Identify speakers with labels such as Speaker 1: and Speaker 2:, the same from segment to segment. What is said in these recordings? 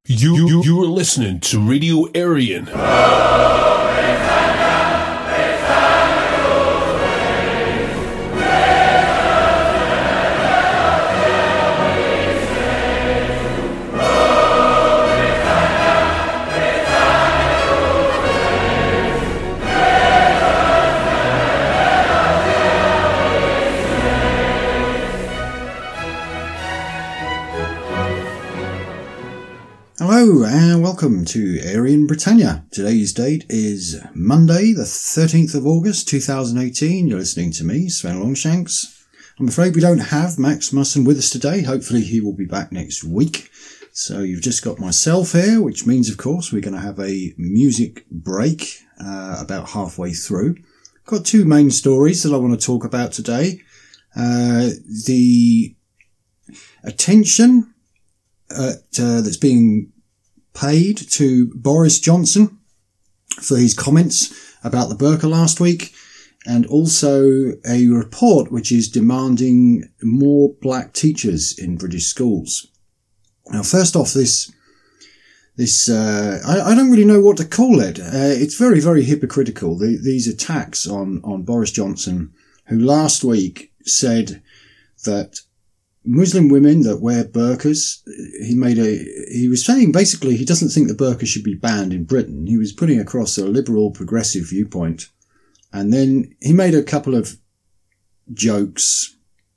Speaker 1: You are listening to Radio Aryan.
Speaker 2: Hello and welcome to Aryan Britannia. Today's date is Monday the 13th of August 2018. You're listening to me, Sven Longshanks. I'm afraid we don't have Max Musson with us today. Hopefully he will be back next week. So you've just got myself here, which means of course we're going to have a music break about halfway through. Got two main stories that I want to talk about today. The attention that's being paid to Boris Johnson for his comments about the burqa last week, and also a report which is demanding more black teachers in British schools. Now, first off, I don't really know what to call it. It's very, very hypocritical. These attacks on Boris Johnson, who last week said that Muslim women that wear burqas, he was saying basically he doesn't think the burqa should be banned in Britain. He was putting across a liberal progressive viewpoint. And then he made a couple of jokes,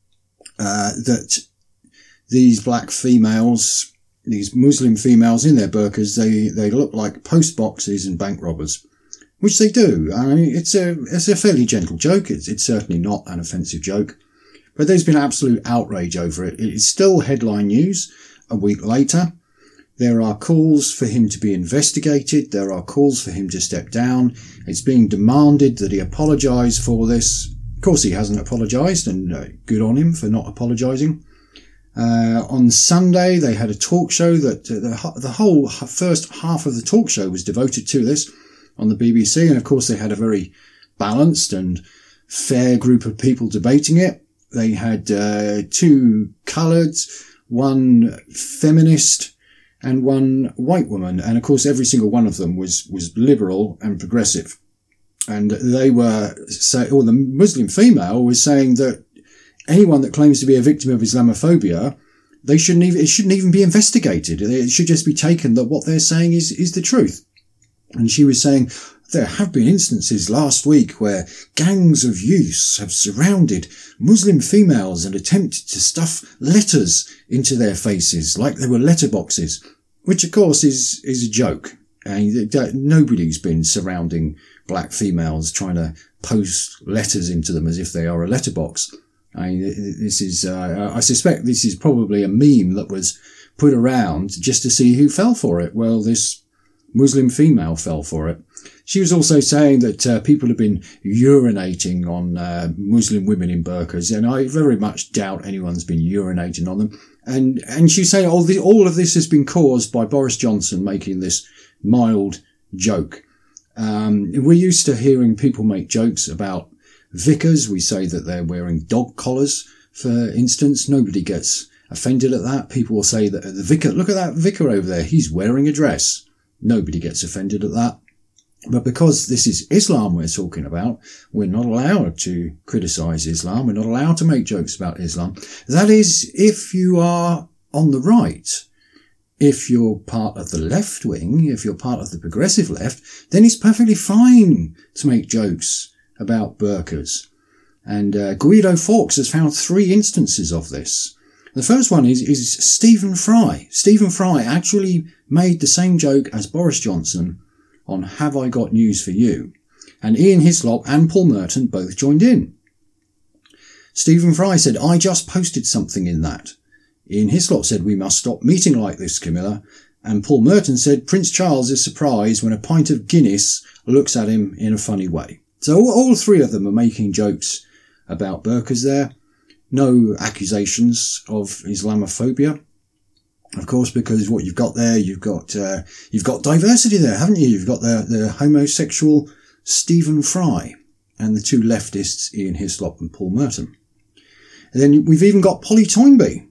Speaker 2: that these black females, these Muslim females in their burqas, they look like post boxes and bank robbers, which they do. I mean, it's a fairly gentle joke. It's certainly not an offensive joke. But there's been absolute outrage over it. It is still headline news a week later. There are calls for him to be investigated. There are calls for him to step down. It's being demanded that he apologise for this. Of course, he hasn't apologised, and good on him for not apologising. On Sunday, they had a talk show that the whole first half of the talk show was devoted to this on the BBC. And of course, they had a very balanced and fair group of people debating it. They had two coloureds, one feminist and one white woman. And of course, every single one of them was liberal and progressive. And they were or the Muslim female was saying that anyone that claims to be a victim of Islamophobia, it shouldn't even be investigated. It should just be taken that what they're saying is the truth. And she was saying, there have been instances last week where gangs of youths have surrounded Muslim females and attempted to stuff letters into their faces like they were letterboxes, which of course is a joke. And nobody's been surrounding black females trying to post letters into them as if they are a letterbox. I suspect this is probably a meme that was put around just to see who fell for it. Well, this Muslim female fell for it. She was also saying that people have been urinating on Muslim women in burqas, and I very much doubt anyone's been urinating on them. And she's saying all of this has been caused by Boris Johnson making this mild joke. We're used to hearing people make jokes about vicars. We say that they're wearing dog collars, for instance. Nobody gets offended at that. People will say that the vicar, look at that vicar over there, he's wearing a dress. Nobody gets offended at that. But because this is Islam we're talking about, we're not allowed to criticise Islam. We're not allowed to make jokes about Islam. That is, if you are on the right. If you're part of the left wing, if you're part of the progressive left, then it's perfectly fine to make jokes about burqas. And Guido Fawkes has found 3 instances of this. The first one is Stephen Fry. Stephen Fry actually made the same joke as Boris Johnson on Have I Got News For You? And Ian Hislop and Paul Merton both joined in. Stephen Fry said, I just posted something in that. Ian Hislop said, we must stop meeting like this, Camilla. And Paul Merton said, Prince Charles is surprised when a pint of Guinness looks at him in a funny way. So all 3 of them are making jokes about burqas there. No accusations of Islamophobia. Of course, because what you've got there, you've got diversity there, haven't you? You've got the homosexual Stephen Fry and the 2 leftists, Ian Hislop and Paul Merton. And then we've even got Polly Toynbee.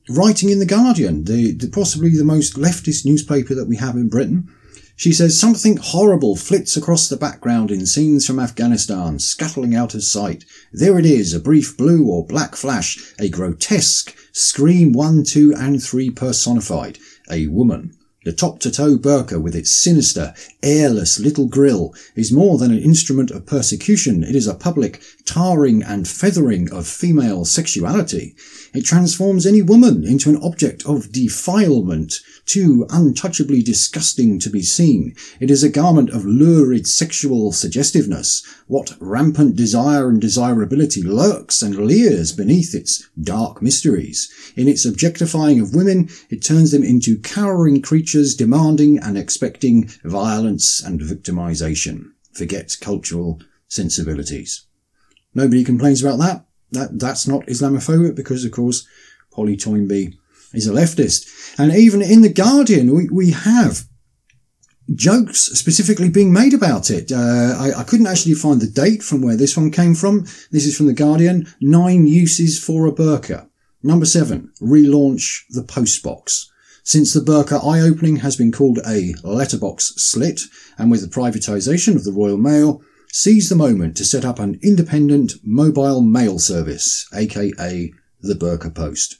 Speaker 2: writing in The Guardian, possibly the most leftist newspaper that we have in Britain. She says, something horrible flits across the background in scenes from Afghanistan, scuttling out of sight. There it is, a brief blue or black flash, a grotesque Scream 1, 2 and 3 personified. A woman. The top-to-toe burqa with its sinister, airless little grill is more than an instrument of persecution. It is a public tarring and feathering of female sexuality. It transforms any woman into an object of defilement, too untouchably disgusting to be seen. It is a garment of lurid sexual suggestiveness. What rampant desire and desirability lurks and leers beneath its dark mysteries. In its objectifying of women, it turns them into cowering creatures demanding and expecting violence and victimization. Forget cultural sensibilities. Nobody complains about that. That's not Islamophobic because, of course, Polly Toynbee is a leftist. And even in The Guardian, we have jokes specifically being made about it. I couldn't actually find the date from where this one came from. This is from The Guardian. 9 uses for a burqa. Number 7, relaunch the postbox. Since the burqa eye-opening has been called a letterbox slit, and with the privatisation of the Royal Mail, seize the moment to set up an independent mobile mail service, aka the Burqa Post.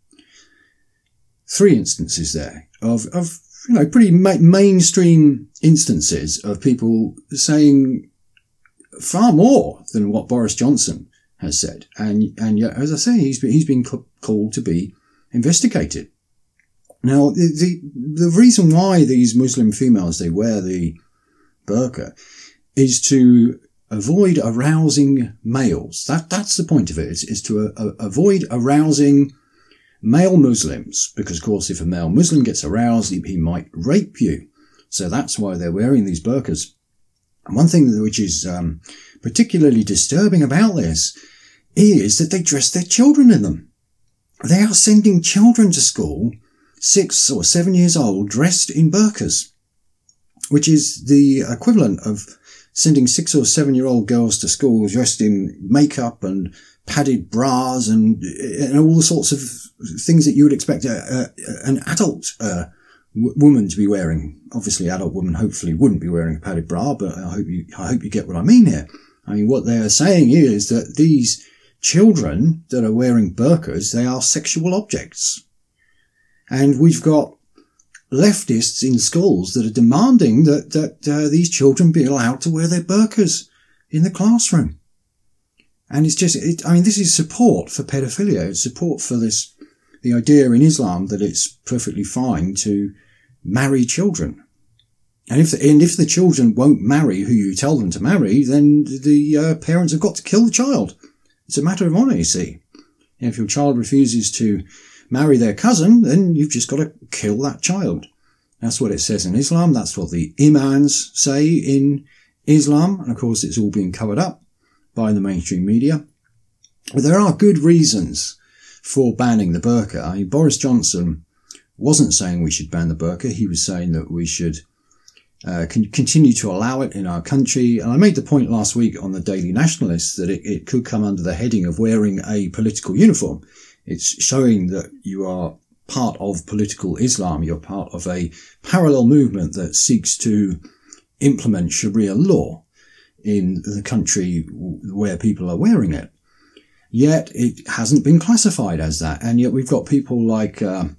Speaker 2: 3 instances there of pretty mainstream instances of people saying far more than what Boris Johnson has said, and yet, as I say, he's been called to be investigated. Now, the reason why these Muslim females, they wear the burqa is to avoid arousing males. That's the point of it, is to avoid arousing male Muslims, because, of course, if a male Muslim gets aroused, he might rape you. So that's why they're wearing these burqas. And one thing which is particularly disturbing about this is that they dress their children in them. They are sending children to school, 6 or 7 years old, dressed in burqas, which is the equivalent of sending 6 or 7-year-old girls to school dressed in makeup and padded bras and all the sorts of things that you would expect an adult woman to be wearing. Obviously, adult women hopefully wouldn't be wearing a padded bra, but I hope you get what I mean here. I mean, what they are saying is that these children that are wearing burqas, they are sexual objects. And we've got leftists in schools that are demanding that these children be allowed to wear their burqas in the classroom. And it's just, this is support for pedophilia. It's support for the idea in Islam that it's perfectly fine to marry children. And if the children won't marry who you tell them to marry, then the parents have got to kill the child. It's a matter of honour, you see. And if your child refuses to marry their cousin, then you've just got to kill that child. That's what it says in Islam. That's what the imams say in Islam. And of course, it's all being covered up by the mainstream media. But there are good reasons for banning the burqa. I mean, Boris Johnson wasn't saying we should ban the burqa. He was saying that we should continue to allow it in our country. And I made the point last week on the Daily Nationalist that it could come under the heading of wearing a political uniform. It's showing that you are part of political Islam. You're part of a parallel movement that seeks to implement Sharia law in the country where people are wearing it. Yet it hasn't been classified as that. And yet we've got people like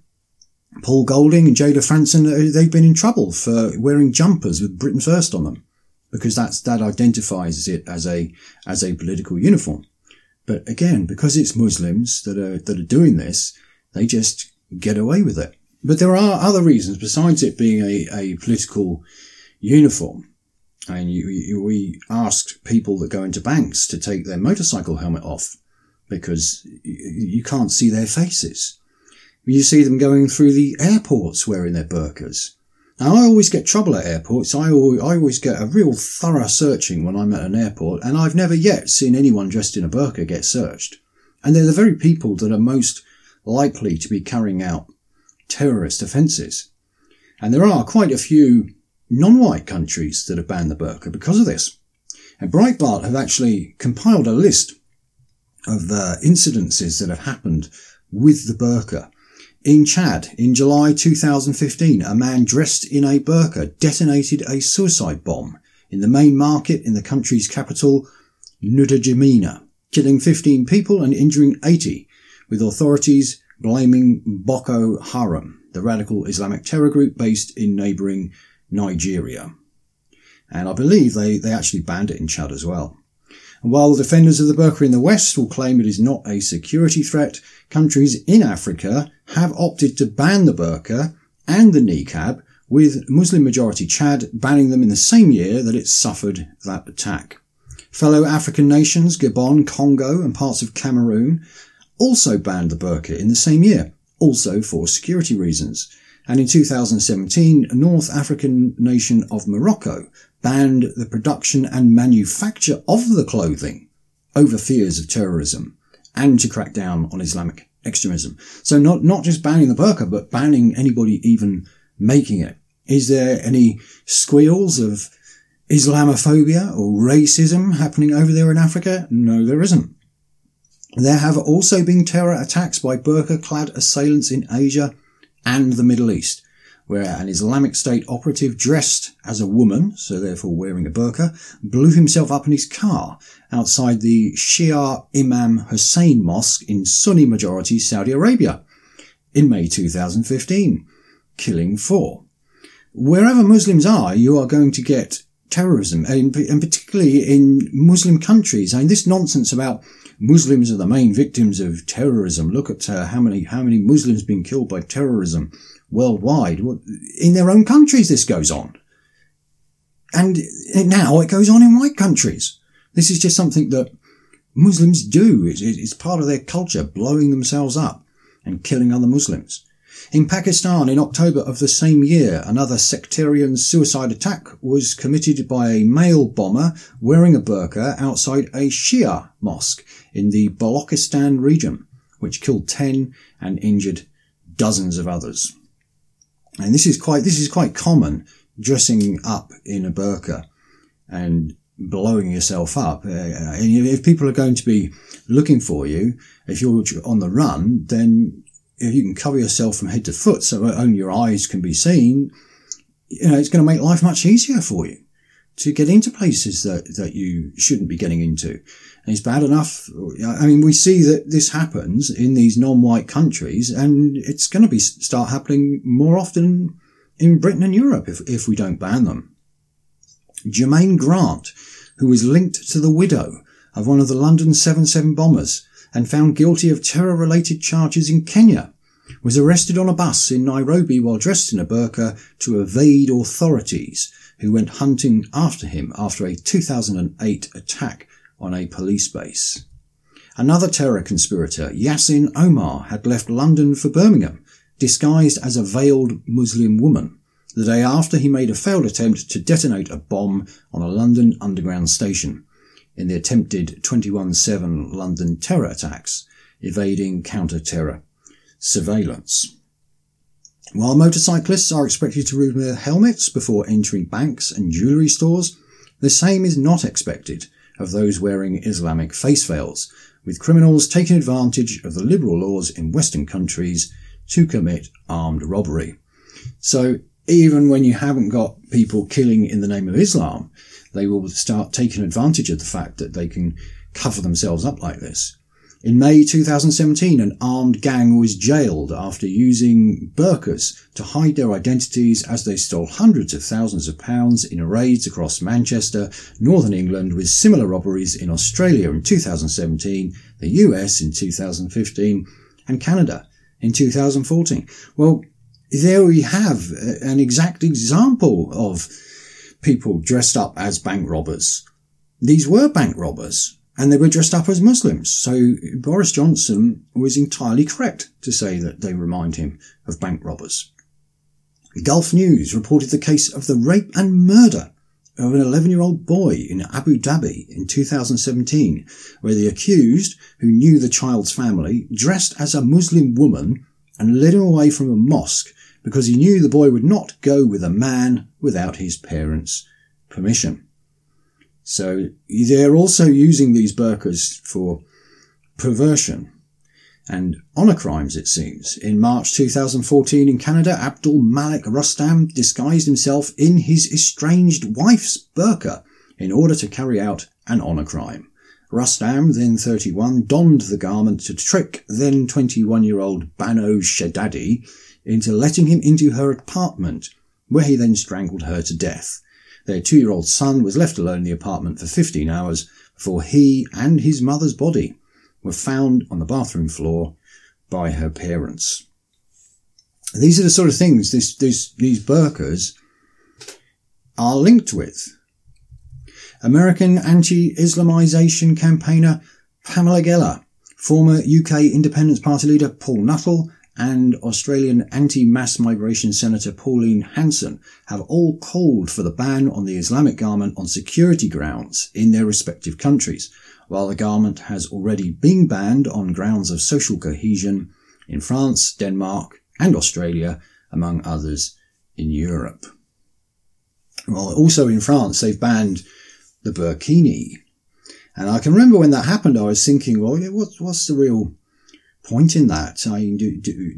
Speaker 2: Paul Golding and Jada Franson. They've been in trouble for wearing jumpers with Britain First on them, because that identifies it as a political uniform. But again, because it's Muslims that are doing this, they just get away with it. But there are other reasons besides it being a political uniform. And we asked people that go into banks to take their motorcycle helmet off because you can't see their faces. You see them going through the airports wearing their burqas. Now, I always get trouble at airports. I always get a real thorough searching when I'm at an airport, and I've never yet seen anyone dressed in a burqa get searched. And they're the very people that are most likely to be carrying out terrorist offences. And there are quite a few non-white countries that have banned the burqa because of this. And Breitbart have actually compiled a list of incidences that have happened with the burqa. In Chad, in July 2015, a man dressed in a burqa detonated a suicide bomb in the main market in the country's capital, N'Djamena, killing 15 people and injuring 80, with authorities blaming Boko Haram, the radical Islamic terror group based in neighbouring Nigeria. And I believe they actually banned it in Chad as well. And while the defenders of the burqa in the West will claim it is not a security threat, countries in Africa have opted to ban the burqa and the niqab, with Muslim-majority Chad banning them in the same year that it suffered that attack. Fellow African nations, Gabon, Congo and parts of Cameroon, also banned the burqa in the same year, also for security reasons. And in 2017, a North African nation of Morocco banned the production and manufacture of the clothing over fears of terrorism and to crack down on Islamic extremism. So not just banning the burqa, but banning anybody even making it. Is there any squeals of Islamophobia or racism happening over there in Africa? No, there isn't. There have also been terror attacks by burqa-clad assailants in Asia and the Middle East, where an Islamic State operative dressed as a woman, so therefore wearing a burqa, blew himself up in his car outside the Shia Imam Hussein Mosque in Sunni-majority Saudi Arabia in May 2015, killing 4. Wherever Muslims are, you are going to get terrorism, and particularly in Muslim countries. I mean, this nonsense about Muslims are the main victims of terrorism. Look at how many Muslims have been killed by terrorism worldwide. In their own countries this goes on. And now it goes on in white countries. This is just something that Muslims do. It's part of their culture, blowing themselves up and killing other Muslims. In Pakistan, in October of the same year, another sectarian suicide attack was committed by a male bomber wearing a burqa outside a Shia mosque in the Balochistan region, which killed 10 and injured dozens of others. And this is quite common, dressing up in a burqa and blowing yourself up. If people are going to be looking for you, if you're on the run, then if you can cover yourself from head to foot so only your eyes can be seen, it's going to make life much easier for you to get into places that you shouldn't be getting into. And it's bad enough. I mean, we see that this happens in these non-white countries, and it's going to start happening more often in Britain and Europe if we don't ban them. Jermaine Grant, who was linked to the widow of one of the London 7/7 bombers and found guilty of terror-related charges in Kenya, was arrested on a bus in Nairobi while dressed in a burqa to evade authorities who went hunting after him after a 2008 attack on a police base. Another terror conspirator, Yasin Omar, had left London for Birmingham, disguised as a veiled Muslim woman, the day after he made a failed attempt to detonate a bomb on a London Underground station in the attempted 21/7 London terror attacks, evading counter-terror surveillance. While motorcyclists are expected to remove their helmets before entering banks and jewellery stores, the same is not expected of those wearing Islamic face veils, with criminals taking advantage of the liberal laws in Western countries to commit armed robbery. So even when you haven't got people killing in the name of Islam, they will start taking advantage of the fact that they can cover themselves up like this. In May 2017, an armed gang was jailed after using burqas to hide their identities as they stole hundreds of thousands of pounds in raids across Manchester, Northern England, with similar robberies in Australia in 2017, the US in 2015, and Canada in 2014. Well, there we have an exact example of people dressed up as bank robbers. These were bank robbers, and they were dressed up as Muslims. So Boris Johnson was entirely correct to say that they remind him of bank robbers. Gulf News reported the case of the rape and murder of an 11-year-old boy in Abu Dhabi in 2017, where the accused, who knew the child's family, dressed as a Muslim woman and led him away from a mosque because he knew the boy would not go with a man without his parents' permission. So they're also using these burqas for perversion. and honour crimes, it seems. In March 2014 in Canada, Abdul Malik Rustam disguised himself in his estranged wife's burqa in order to carry out an honour crime. Rustam, then 31, donned the garment to trick then 21-year-old Bano Shadadi into letting him into her apartment, where he then strangled her to death. Their 2-year-old son was left alone in the apartment for 15 hours before he and his mother's body were found on the bathroom floor by her parents. These are the sort of things these burqas are linked with. American anti-Islamization campaigner Pamela Geller, former UK Independence Party leader Paul Nuttall, and Australian anti-mass migration Senator Pauline Hanson have all called for the ban on the Islamic garment on security grounds in their respective countries, while the garment has already been banned on grounds of social cohesion in France, Denmark and Australia, among others in Europe. Well, also in France, they've banned the burkini. And I can remember when that happened, I was thinking, well, what's the real point in that? I mean,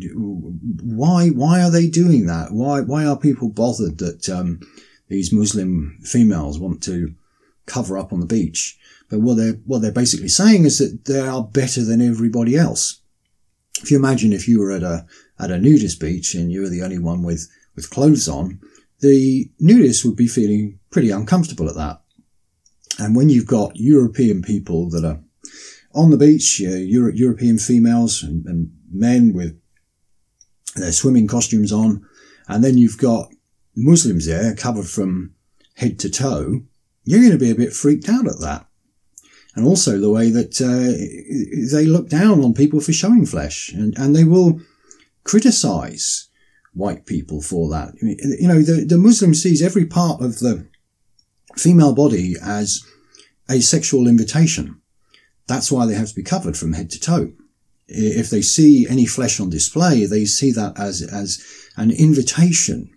Speaker 2: why are they doing that? Why are people bothered that these Muslim females want to cover up on the beach? But what they're basically saying is that they are better than everybody else. If you imagine if you were at a nudist beach and you were the only one with clothes on, the nudist would be feeling pretty uncomfortable at that. And when you've got European people that are on the beach, European females and men with their swimming costumes on, and then you've got Muslims there covered from head to toe, you're going to be a bit freaked out at that. And also the way that they look down on people for showing flesh, and they will criticise white people for that. You know, the Muslim sees every part of the female body as a sexual invitation. That's why they have to be covered from head to toe. If they see any flesh on display, they see that as an invitation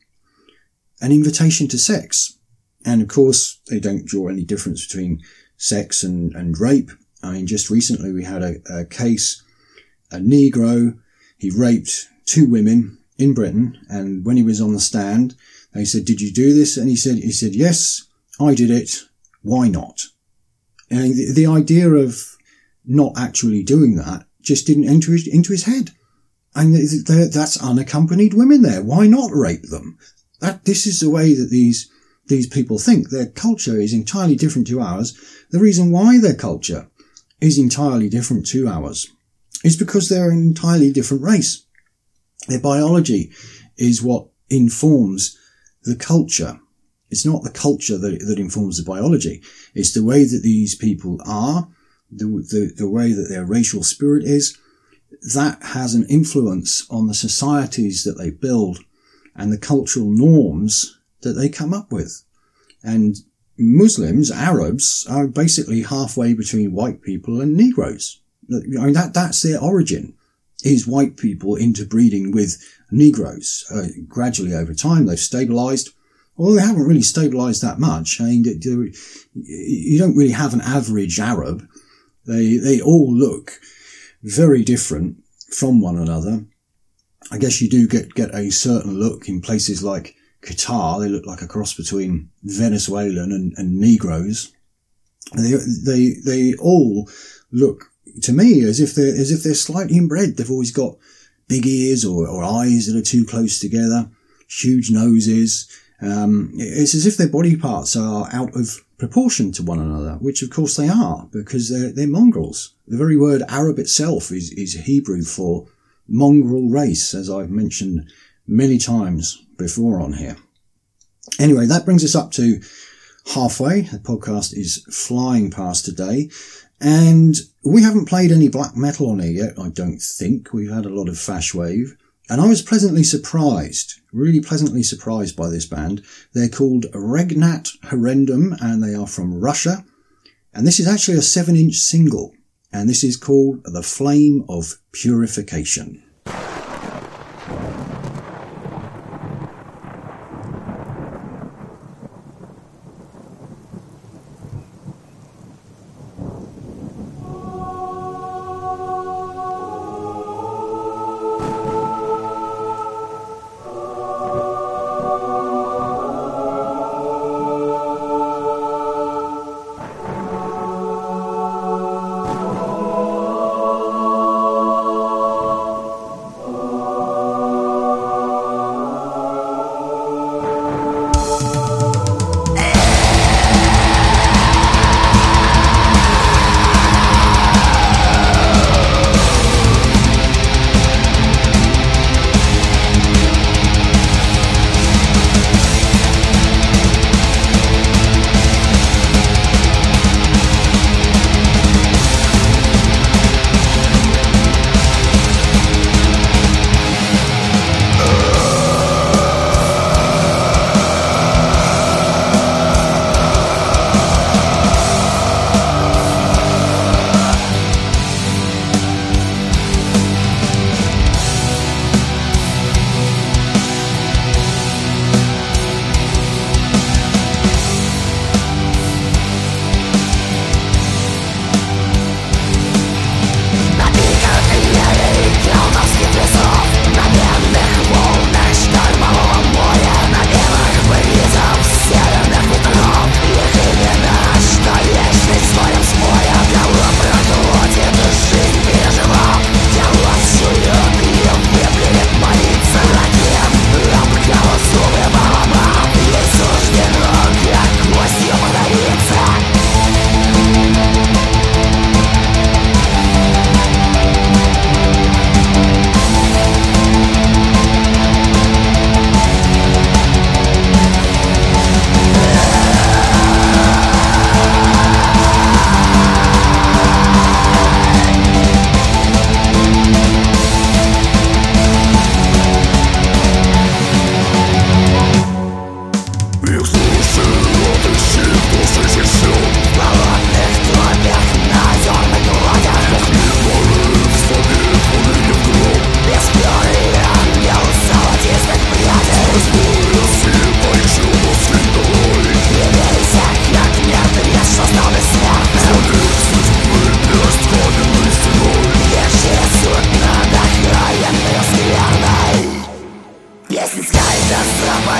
Speaker 2: to sex. And of course, they don't draw any difference between sex and rape. I mean, just recently we had a case, a Negro, he raped 2 women in Britain, and when he was on the stand, they said, "Did you do this?" And he said, "Yes, I did it. Why not?" And the idea of not actually doing that just didn't enter into his head. And that's unaccompanied women there. Why not rape them? This is the way that these people think. Their culture is entirely different to ours. The reason why their culture is entirely different to ours is because they're an entirely different race. Their biology is what informs the culture. It's not the culture that informs the biology. It's the way that these people are, the way that their racial spirit is. That has an influence on the societies that they build and the cultural norms that they come up with. And Muslims, Arabs, are basically halfway between white people and Negroes. I mean, that's their origin, is white people interbreeding with Negroes. Gradually over time, they've stabilised. Well, they haven't really stabilised that much. I mean, you don't really have an average Arab. They all look very different from one another. I guess you do get a certain look in places like Qatar. They look like a cross between Venezuelan and Negroes. They all look to me as if they're slightly inbred. They've always got big ears or eyes that are too close together, huge noses. It's as if their body parts are out of proportion to one another, which of course they are, because they're mongrels. The very word Arab itself is Hebrew for mongrel race, as I've mentioned many times before on here. Anyway, that brings us up to halfway. The podcast is flying past today, and we haven't played any black metal on here yet, I don't think. We've had a lot of Fash Wave. And I was pleasantly surprised, really pleasantly surprised by this band. They're called Regnat Horrendum, and they are from Russia. And this is actually a 7-inch single. And this is called The Flame of Purification.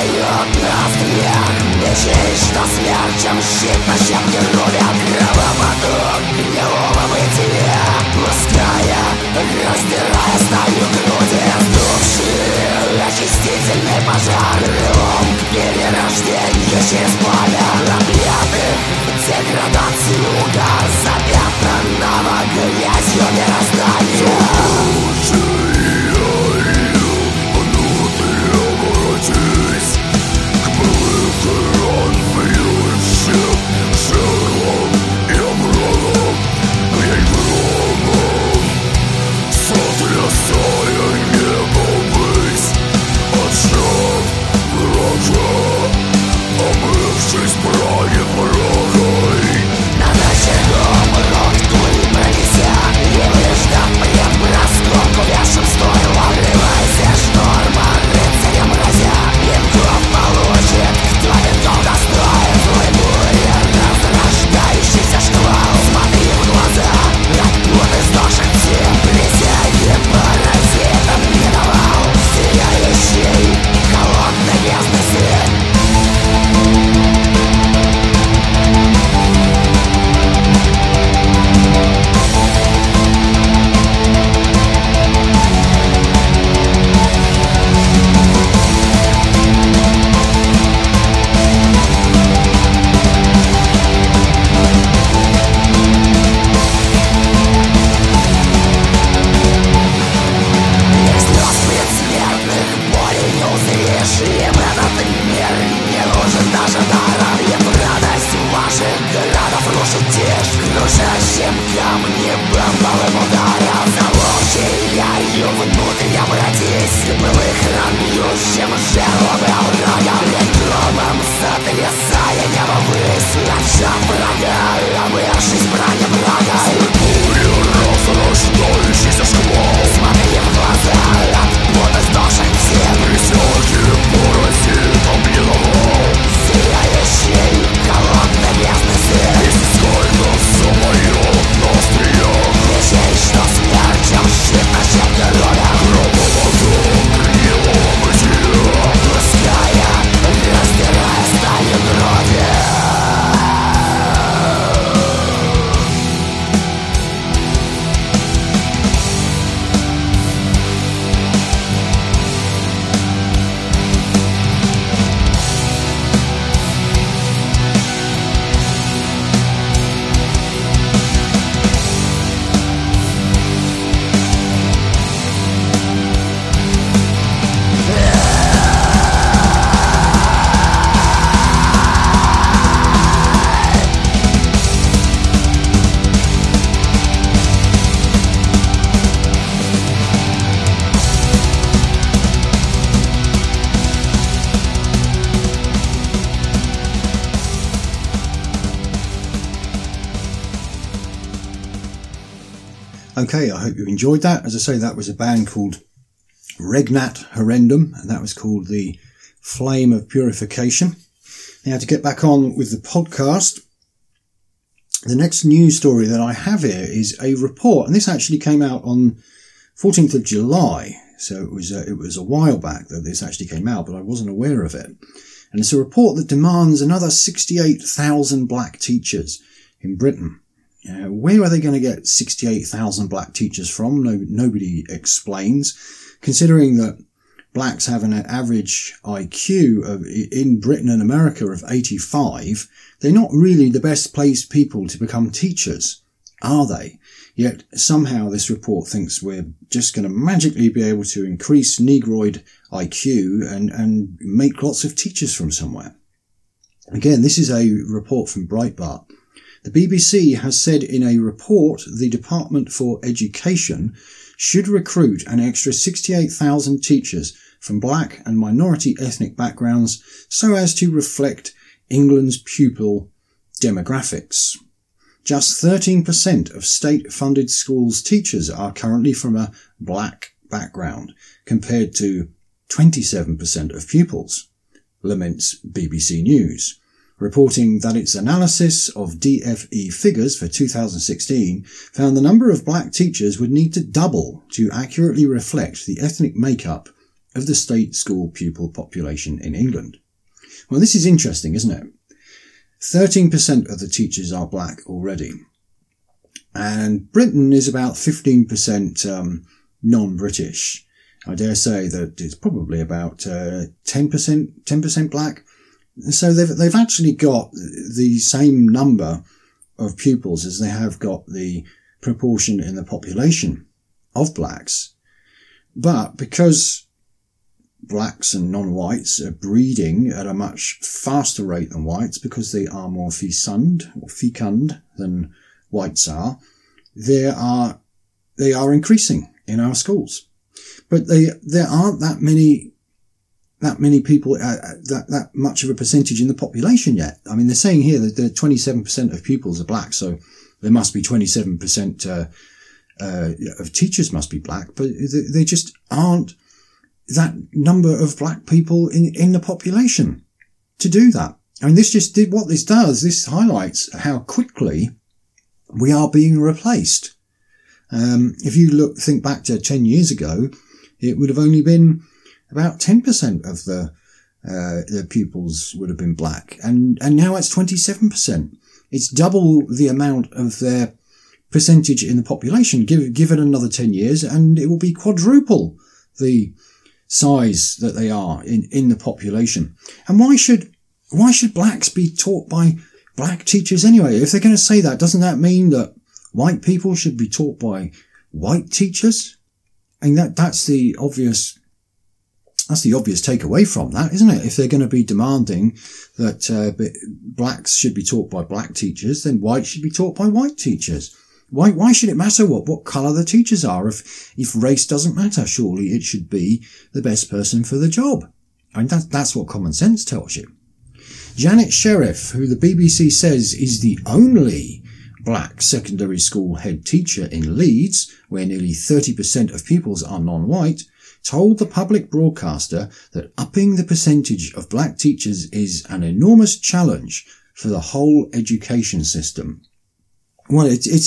Speaker 2: Okay, I hope you enjoyed that. As I say, that was a band called Regnat Horrendum, and that was called The Flame of Purification. Now, to get back on with the podcast, the next news story that I have here is a report, and this actually came out on 14th of July, so it was a while back that this actually came out, but I wasn't aware of it. And it's a report that demands another 68,000 black teachers in Britain. Where are they going to get 68,000 black teachers from? Nobody explains. Considering that blacks have an average IQ in Britain and America of 85, they're not really the best placed people to become teachers, are they? Yet somehow this report thinks we're just going to magically be able to increase Negroid IQ and make lots of teachers from somewhere. Again, this is a report from Breitbart. The BBC has said in a report the Department for Education should recruit an extra 68,000 teachers from black and minority ethnic backgrounds so as to reflect England's pupil demographics. Just 13% of state-funded schools' teachers are currently from a black background, compared to 27% of pupils, laments BBC News, reporting that its analysis of DFE figures for 2016 found the number of black teachers would need to double to accurately reflect the ethnic makeup of the state school pupil population in England. Well, this is interesting, isn't it? 13% of the teachers are black already. And Britain is about 15% non-British. I dare say that it's probably about 10% black. So they've actually got the same number of pupils as they have got the proportion in the population of blacks. But because blacks and non-whites are breeding at a much faster rate than whites, because they are more fecund than whites are, they are increasing in our schools. But there aren't that many people, that much of a percentage in the population yet. I mean, they're saying here that 27% of pupils are black, so there must be 27% of teachers must be black, but they just aren't that number of black people in the population to do that. I mean, this highlights how quickly we are being replaced. If you think back to 10 years ago, it would have only been about 10% of the pupils would have been black. And now it's 27%. It's double the amount of their percentage in the population. Give it another 10 years and it will be quadruple the size that they are in the population. And why should blacks be taught by black teachers anyway? If they're going to say that, doesn't that mean that white people should be taught by white teachers? And that's the obvious takeaway from that, isn't it? If they're going to be demanding that blacks should be taught by black teachers, then whites should be taught by white teachers. Why should it matter what colour the teachers are? If race doesn't matter, surely it should be the best person for the job. And that's what common sense tells you. Janet Sheriff, who the BBC says is the only black secondary school head teacher in Leeds, where nearly 30% of pupils are non-white, told the public broadcaster that upping the percentage of black teachers is an enormous challenge for the whole education system. Well,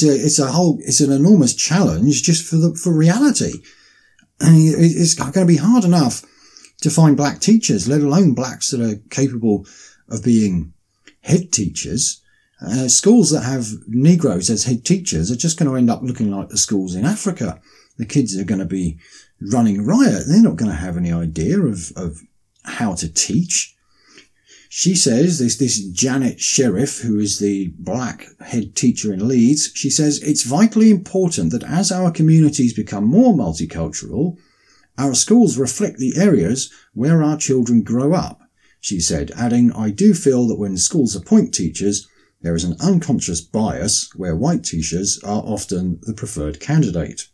Speaker 2: it's an enormous challenge just for reality. And it's going to be hard enough to find black teachers, let alone blacks that are capable of being head teachers. Schools that have Negroes as head teachers are just going to end up looking like the schools in Africa. The kids are going to be running riot. They're not going to have any idea of how to teach. She says, this Janet Sheriff, who is the black head teacher in Leeds, she says, it's vitally important that as our communities become more multicultural, our schools reflect the areas where our children grow up. She said, adding, I do feel that when schools appoint teachers, there is an unconscious bias where white teachers are often the preferred candidate.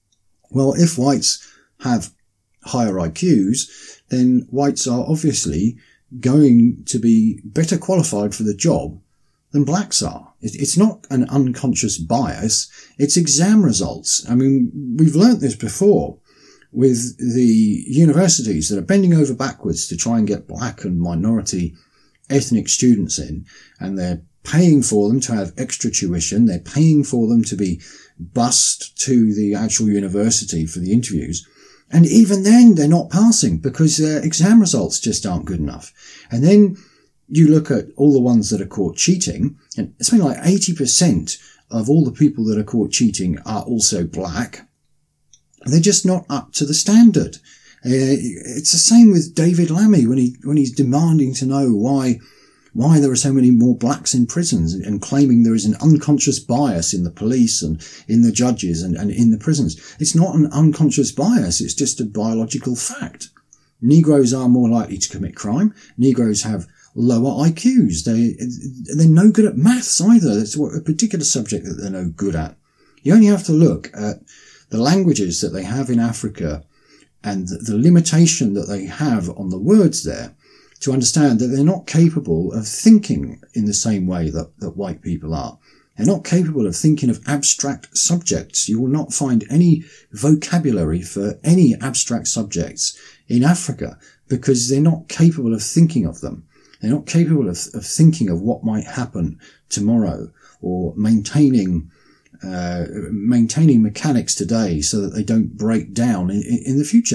Speaker 2: Well, if whites have higher IQs, then whites are obviously going to be better qualified for the job than blacks are. It's not an unconscious bias, it's exam results. I mean, we've learnt this before with the universities that are bending over backwards to try and get black and minority ethnic students in, and they're paying for them to have extra tuition, they're paying for them to be bused to the actual university for the interviews. And even then, they're not passing because their exam results just aren't good enough. And then you look at all the ones that are caught cheating, and something like 80% of all the people that are caught cheating are also black. They're just not up to the standard. It's the same with David Lammy when he's demanding to know why there are so many more blacks in prisons and claiming there is an unconscious bias in the police and in the judges and in the prisons. It's not an unconscious bias. It's just a biological fact. Negroes are more likely to commit crime. Negroes have lower IQs. They're no good at maths either. That's a particular subject that they're no good at. You only have to look at the languages that they have in Africa and the limitation that they have on the words there to understand that they're not capable of thinking in the same way that white people are. They're not capable of thinking of abstract subjects. You will not find any vocabulary for any abstract subjects in Africa because they're not capable of thinking of them. They're not capable of thinking of what might happen tomorrow or maintaining mechanics today so that they don't break down in the future.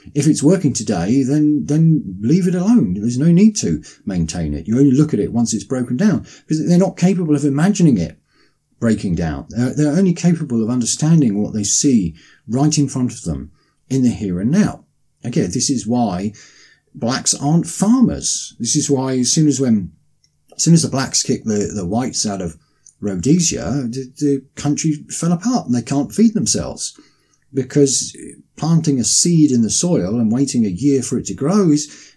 Speaker 2: If it's working today, then leave it alone. There's no need to maintain it. You only look at it once it's broken down, because they're not capable of imagining it breaking down. They're only capable of understanding what they see right in front of them in the here and now. Again, this is why blacks aren't farmers. This is why as soon as the blacks kicked the whites out of Rhodesia, the country fell apart and they can't feed themselves, because planting a seed in the soil and waiting a year for it to grow is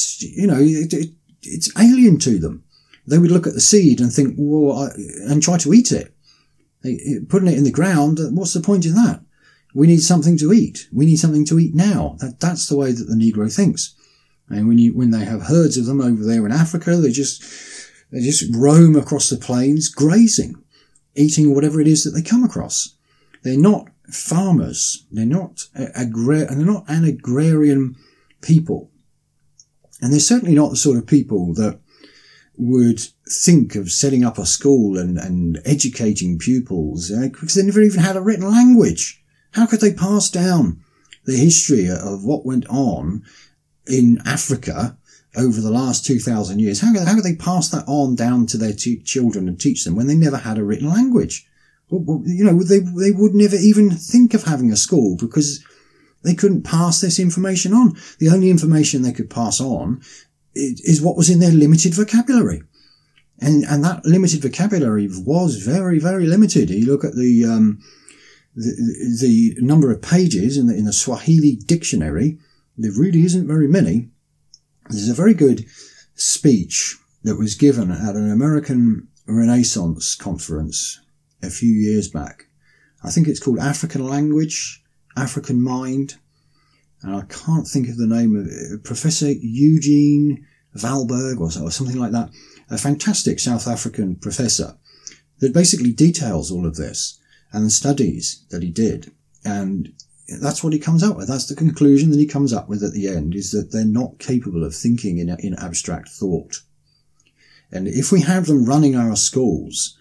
Speaker 2: it's alien to them. They would look at the seed and think, and try to eat it. Putting it in the ground, what's the point in that? We need something to eat. We need something to eat now. That's the way that the Negro thinks. And when they have herds of them over there in Africa, they just roam across the plains, grazing, eating whatever it is that they come across. They're not farmers. They're not an agrarian people. And they're certainly not the sort of people that would think of setting up a school and educating pupils, because they never even had a written language. How could they pass down the history of what went on in Africa over the last 2,000 years? How could they pass that on down to their children and teach them when they never had a written language? Well, they would never even think of having a school, because they couldn't pass this information on. The only information they could pass on is what was in their limited vocabulary. And that limited vocabulary was very, very limited. You look at the number of pages in the Swahili dictionary, there really isn't very many. There's a very good speech that was given at an American Renaissance conference a few years back. I think it's called African Language, African Mind. And I can't think of the name of it. Professor Eugene Valberg or something like that. A fantastic South African professor that basically details all of this and the studies that he did. And that's what he comes up with. That's the conclusion that he comes up with at the end, is that they're not capable of thinking in abstract thought. And if we have them running our schools,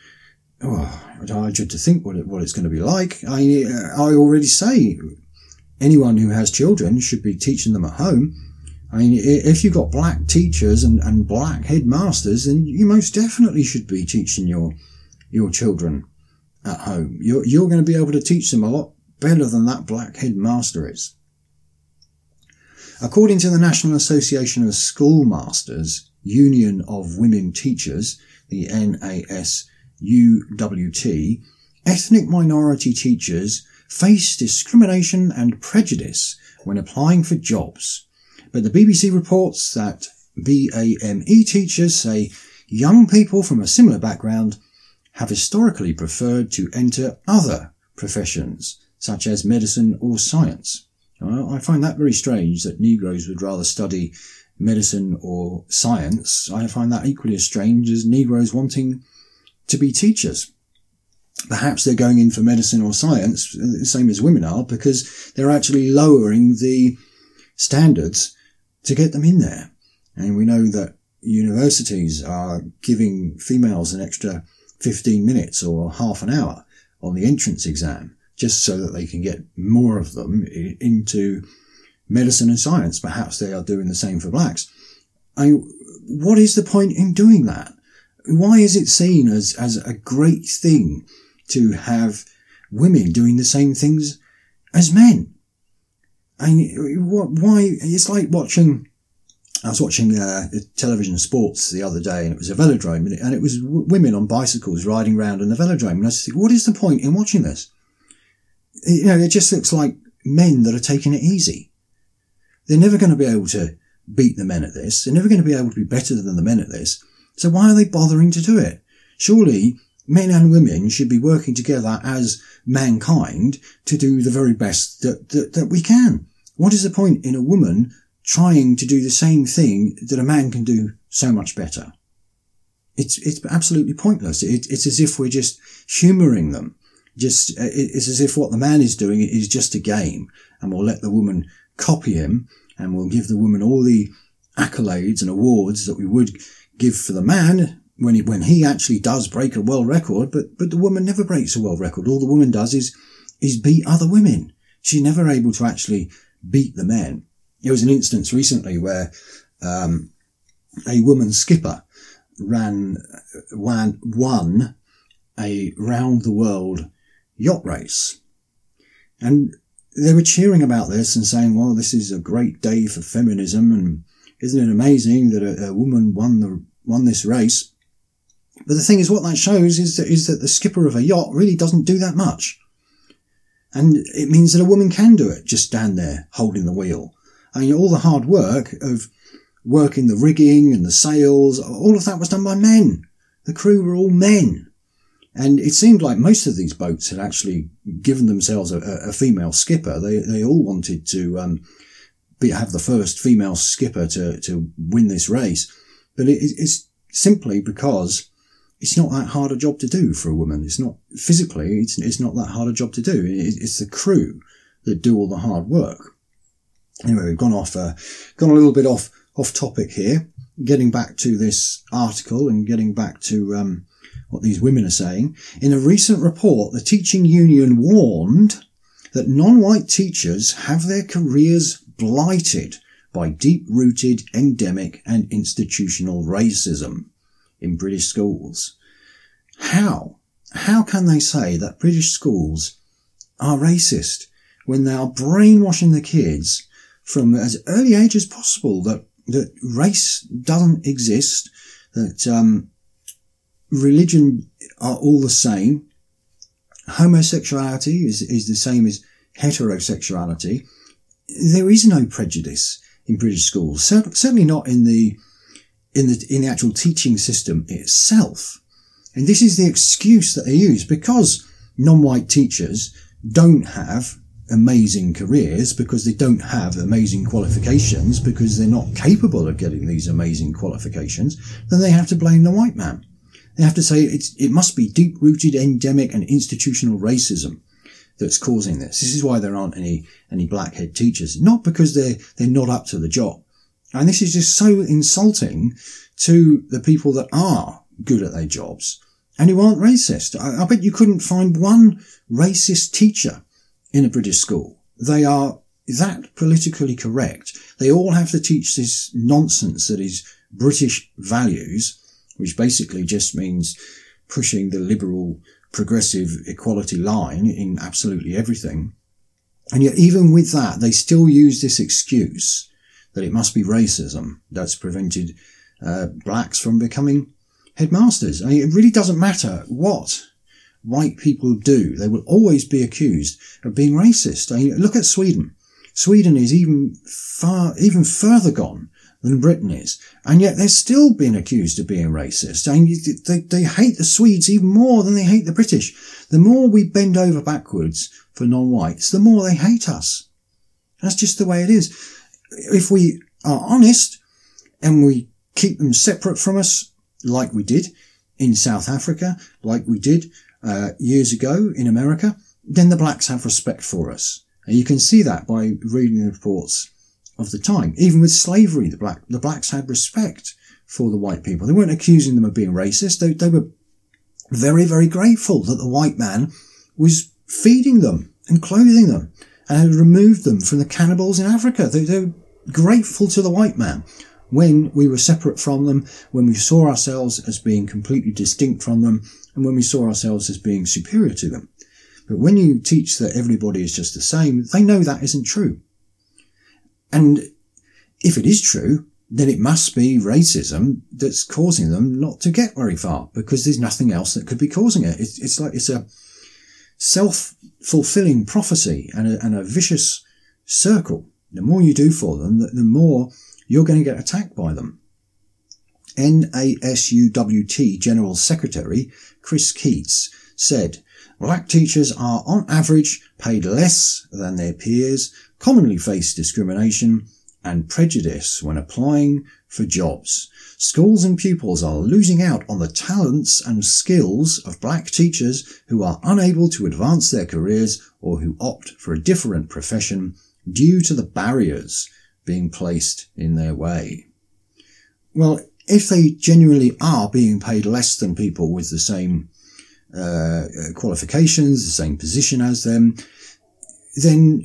Speaker 2: I dread to think what it's going to be like. I already say anyone who has children should be teaching them at home. I mean, if you've got black teachers and black headmasters, then you most definitely should be teaching your children at home. You're going to be able to teach them a lot better than that black headmaster is. According to the National Association of Schoolmasters, Union of Women Teachers, the NASUWT, ethnic minority teachers face discrimination and prejudice when applying for jobs. But the BBC reports that BAME teachers say young people from a similar background have historically preferred to enter other professions, such as medicine or science. I find that very strange that Negroes would rather study medicine or science. I find that equally as strange as Negroes wanting to be teachers. Perhaps they're going in for medicine or science, the same as women are, because they're actually lowering the standards to get them in there. And we know that universities are giving females an extra 15 minutes or half an hour on the entrance exam, just so that they can get more of them into medicine and science. Perhaps they are doing the same for blacks. What is the point in doing that? Why is it seen as a great thing to have women doing the same things as men? Why? It's like I was watching television sports the other day, and it was a velodrome, and it was women on bicycles riding around in the velodrome. And I just think, what is the point in watching this? It just looks like men that are taking it easy. They're never going to be able to beat the men at this. They're never going to be able to be better than the men at this. So why are they bothering to do it? Surely men and women should be working together as mankind to do the very best that we can. What is the point in a woman trying to do the same thing that a man can do so much better? It's absolutely pointless. It's as if we're just humouring them. It's as if what the man is doing is just a game, and we'll let the woman copy him, and we'll give the woman all the accolades and awards that we would give for the man when he actually does break a world record, but the woman never breaks a world record. All the woman does is beat other women. She's never able to actually beat the men. There was an instance recently where a woman skipper won a round-the-world yacht race. And they were cheering about this and saying, well, this is a great day for feminism, and isn't it amazing that a woman won this race? But the thing is, what that shows is that the skipper of a yacht really doesn't do that much. And it means that a woman can do it, just stand there holding the wheel. I mean, all the hard work of working the rigging and the sails, all of that was done by men. The crew were all men. And it seemed like most of these boats had actually given themselves a female skipper. They all wanted to have the first female skipper to win this race. But it's simply because it's not that hard a job to do for a woman. It's not physically, it's not that hard a job to do. It's the crew that do all the hard work. Anyway, we've gone a little bit off topic here. Getting back to this article and getting back to what these women are saying. In a recent report, the teaching union warned that non-white teachers have their careers blighted by deep-rooted endemic and institutional racism in British schools. How can they say that British schools are racist when they are brainwashing the kids from as early age as possible that race doesn't exist, that religion are all the same, homosexuality is the same as heterosexuality? There is no prejudice in British schools, certainly not in the actual teaching system itself. And this is the excuse that they use, because non-white teachers don't have amazing careers, because they don't have amazing qualifications, because they're not capable of getting these amazing qualifications, then they have to blame the white man. They have to say it must be deep-rooted endemic and institutional racism that's causing this. This is why there aren't any black head teachers, not because they're not up to the job. And this is just so insulting to the people that are good at their jobs and who aren't racist. I bet you couldn't find one racist teacher in a British school. They are that politically correct. They all have to teach this nonsense that is British values, which basically just means pushing the liberal, progressive equality line in absolutely everything. And yet even with that, they still use this excuse that it must be racism that's prevented blacks from becoming headmasters. I mean, it really doesn't matter what white people do. They will always be accused of being racist. I mean, look at Sweden. Sweden is even further gone than Britain is, and yet they're still being accused of being racist. I mean, they hate the Swedes even more than they hate the British. The more we bend over backwards for non-whites, the more they hate us. That's just the way it is. If we are honest and we keep them separate from us, like we did in South Africa, like we did years ago in America, then the blacks have respect for us. And you can see that by reading the reports of the time. Even with slavery, the blacks had respect for the white people. They weren't accusing them of being racist. They were very, very grateful that the white man was feeding them and clothing them and had removed them from the cannibals in Africa. They were grateful to the white man when we were separate from them, when we saw ourselves as being completely distinct from them, and when we saw ourselves as being superior to them. But when you teach that everybody is just the same, they know that isn't true. And if it is true, then it must be racism that's causing them not to get very far, because there's nothing else that could be causing it. It's like it's a self-fulfilling prophecy and a vicious circle. The more you do for them, the more you're going to get attacked by them. NASUWT General Secretary Chris Keats said, "Black teachers are on average paid less than their peers, commonly face discrimination and prejudice when applying for jobs. Schools and pupils are losing out on the talents and skills of black teachers who are unable to advance their careers or who opt for a different profession due to the barriers being placed in their way." Well, if they genuinely are being paid less than people with the same qualifications, the same position as them, then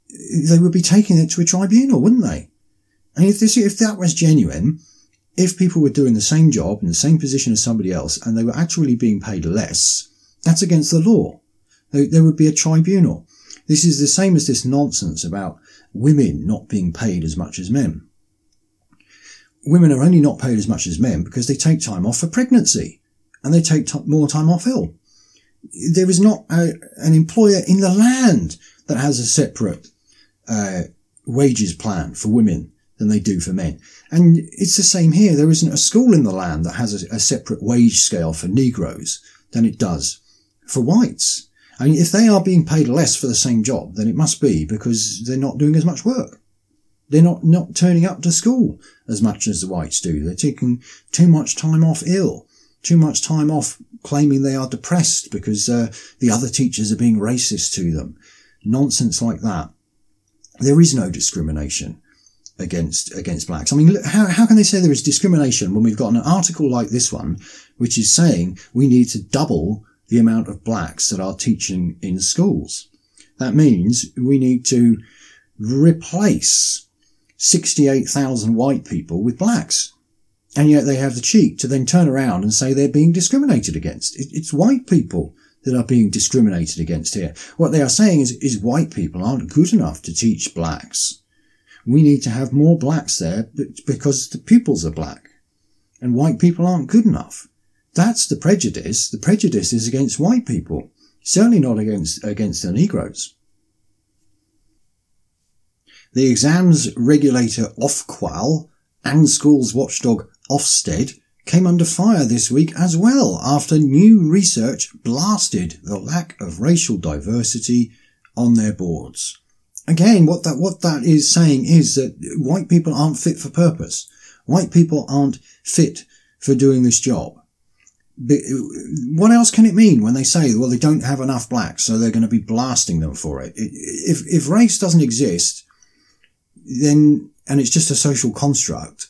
Speaker 2: they would be taking it to a tribunal, wouldn't they? And if that was genuine, if people were doing the same job in the same position as somebody else and they were actually being paid less, that's against the law. There would be a tribunal. This is the same as this nonsense about women not being paid as much as men. Women are only not paid as much as men because they take time off for pregnancy and they take more time off ill. There is not an employer in the land that has a separate wages plan for women than they do for men. And it's the same here. There isn't a school in the land that has a separate wage scale for Negroes than it does for whites. I mean, if they are being paid less for the same job, then it must be because they're not doing as much work. They're not turning up to school as much as the whites do. They're taking too much time off ill, too much time off claiming they are depressed because the other teachers are being racist to them. Nonsense like that. There is no discrimination against blacks. I mean, how can they say there is discrimination when we've got an article like this one, which is saying we need to double the amount of blacks that are teaching in schools? That means we need to replace 68,000 white people with blacks. And yet they have the cheek to then turn around and say they're being discriminated against. It's white people that are being discriminated against here. What they are saying is white people aren't good enough to teach blacks. We need to have more blacks there because the pupils are black. And white people aren't good enough. That's the prejudice. The prejudice is against white people. Certainly not against the Negroes. The exams regulator Ofqual and schools watchdog Ofsted came under fire this week as well after new research blasted the lack of racial diversity on their boards. Again, what that is saying is that white people aren't fit for purpose. White people aren't fit for doing this job. What else can it mean when they say, well, they don't have enough blacks, so they're going to be blasting them for it? If race doesn't exist, then, and it's just a social construct,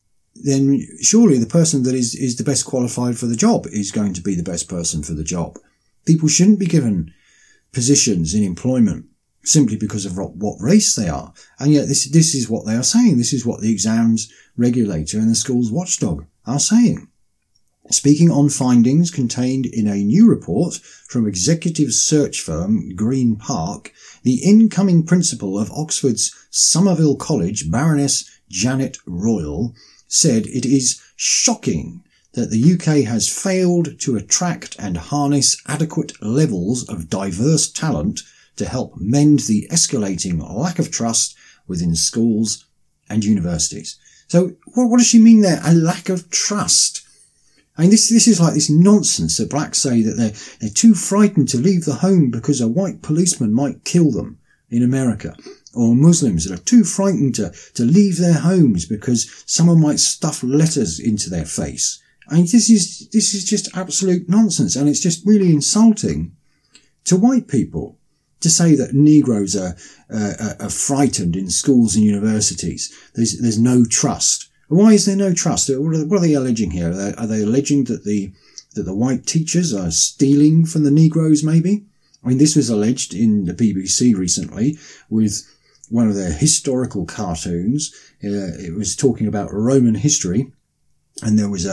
Speaker 2: then surely the person that is the best qualified for the job is going to be the best person for the job. People shouldn't be given positions in employment simply because of what race they are. And yet this is what they are saying. This is what the exams regulator and the schools watchdog are saying. Speaking on findings contained in a new report from executive search firm Green Park, the incoming principal of Oxford's Somerville College, Baroness Janet Royal, said it is shocking that the UK has failed to attract and harness adequate levels of diverse talent to help mend the escalating lack of trust within schools and universities. So what does she mean there? A lack of trust? I mean, this is like this nonsense that blacks say that they're too frightened to leave the home because a white policeman might kill them in America. Or Muslims that are too frightened to leave their homes because someone might stuff letters into their face. I mean, this is just absolute nonsense, and it's just really insulting to white people to say that Negroes are frightened in schools and universities. There's no trust. Why is there no trust? What are they alleging here? Are they alleging that the white teachers are stealing from the Negroes, maybe? I mean, this was alleged in the BBC recently with one of their historical cartoons. It was talking about Roman history, and it was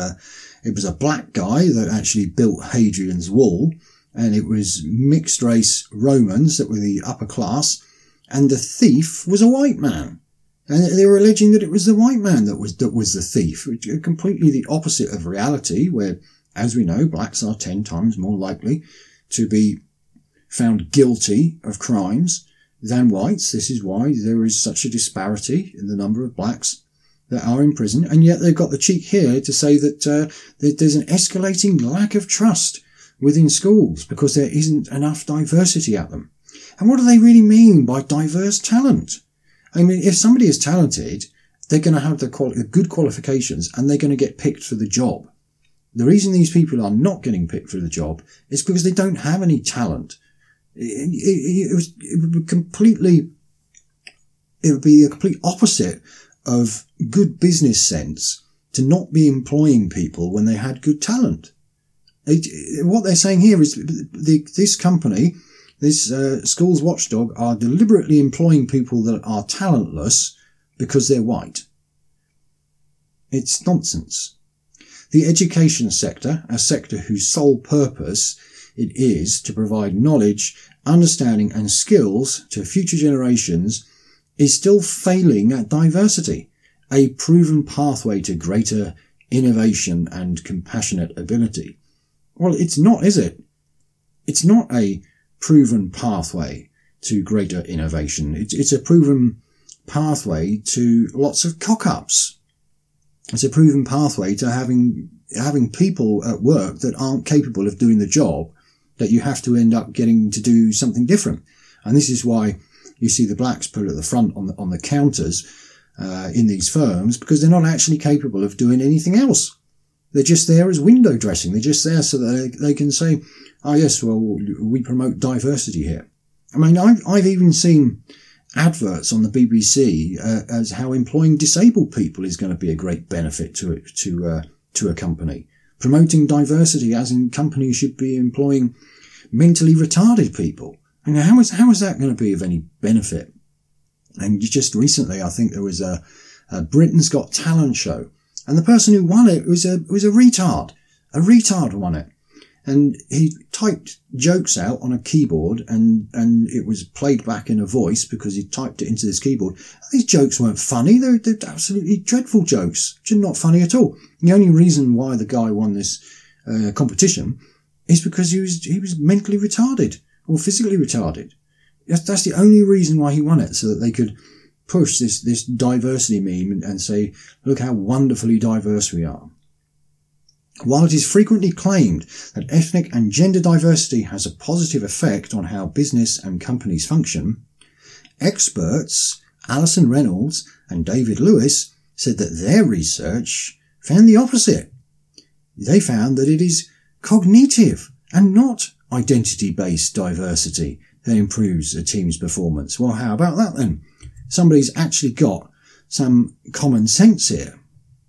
Speaker 2: a black guy that actually built Hadrian's Wall, and it was mixed race Romans that were the upper class, and the thief was a white man. And they were alleging that it was the white man that was the thief, completely the opposite of reality, where, as we know, blacks are 10 times more likely to be found guilty of crimes than whites. This is why there is such a disparity in the number of blacks that are in prison. And yet they've got the cheek here to say that there's an escalating lack of trust within schools because there isn't enough diversity at them. And what do they really mean by diverse talent? I mean, if somebody is talented, they're going to have the good qualifications and they're going to get picked for the job. The reason these people are not getting picked for the job is because they don't have any talent. It would be the complete opposite of good business sense to not be employing people when they had good talent. What they're saying here is this company this schools watchdog are deliberately employing people that are talentless because they're white. It's nonsense. The education sector, a sector whose sole purpose it is to provide knowledge, understanding and skills to future generations, is still failing at diversity, a proven pathway to greater innovation and compassionate ability. Well, it's not, is it? It's not a proven pathway to greater innovation. It's a proven pathway to lots of cock-ups. It's a proven pathway to having people at work that aren't capable of doing the job, that you have to end up getting to do something different. And this is why you see the blacks put at the front on the counters in these firms, because they're not actually capable of doing anything else. They're just there as window dressing. They're just there so that they can say, oh yes, well, we promote diversity here. I mean, I've even seen adverts on the BBC as how employing disabled people is going to be a great benefit to a company. Promoting diversity, as in companies should be employing mentally retarded people. And how is that going to be of any benefit? And just recently, I think there was a Britain's Got Talent show, and the person who won it was a retard. A retard won it. And he typed jokes out on a keyboard and it was played back in a voice because he typed it into this keyboard. These jokes weren't funny. They're absolutely dreadful jokes. Just not funny at all. The only reason why the guy won this competition is because he was mentally retarded or physically retarded. That's the only reason why he won it, so that they could push this diversity meme and say, look how wonderfully diverse we are. While it is frequently claimed that ethnic and gender diversity has a positive effect on how business and companies function, experts Alison Reynolds and David Lewis said that their research found the opposite. They found that it is cognitive and not identity-based diversity that improves a team's performance. Well, how about that then? Somebody's actually got some common sense here.